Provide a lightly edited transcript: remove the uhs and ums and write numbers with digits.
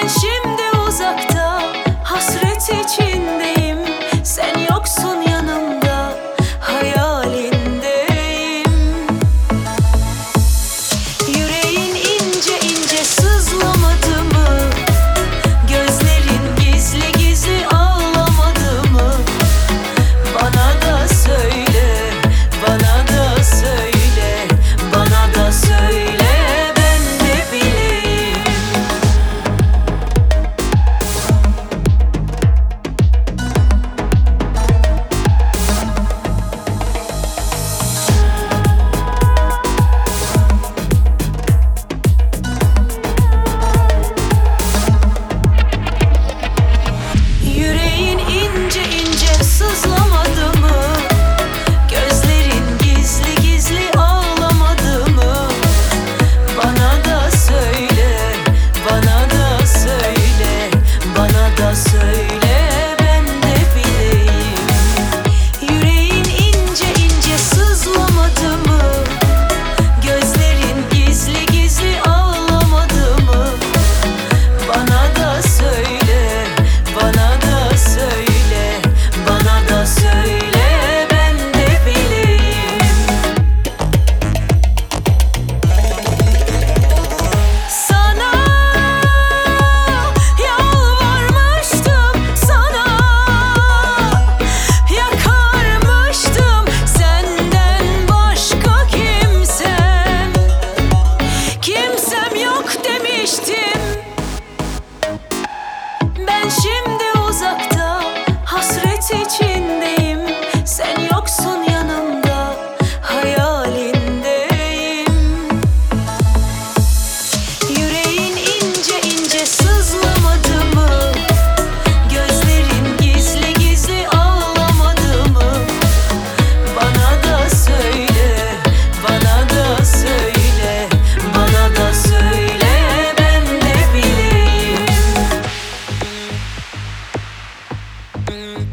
Ben şimdi uzakta, hasret içindeyim. Sen yoksun yanımda, hayalindeyim. Yüreğin ince ince sızlamadı mı? Gözlerin gizli gizli ağlamadı mı? Bana da söyle, bana da söyle, bana da söyle, ben de bileyim. Yüreğin ince ince sızlamadı mı? Gözlerin gizli gizli ağlamadı mı? Bana da söyle, bana da söyle, bana da söyle, ben de bileyim. Yüreğin ince ince sızlamadı mı? Gözlerin gizli gizli ağlamadı mı? Bana da söyle, bana da söyle, bana da söyle, ben de bileyim. Sana yalvarmıştım, sana yakarmıştım. Senden başka kimsem yok demiştim. Ben şimdi uzakta, hasret içindeyim. Sen yoksun yanımda, hayalindeyim. Yüreğin ince ince sızlamadı mı? Gözlerin gizli gizli ağlamadı mı? Bana da söyle, bana da söyle, bana da söyle, ben de bileyim.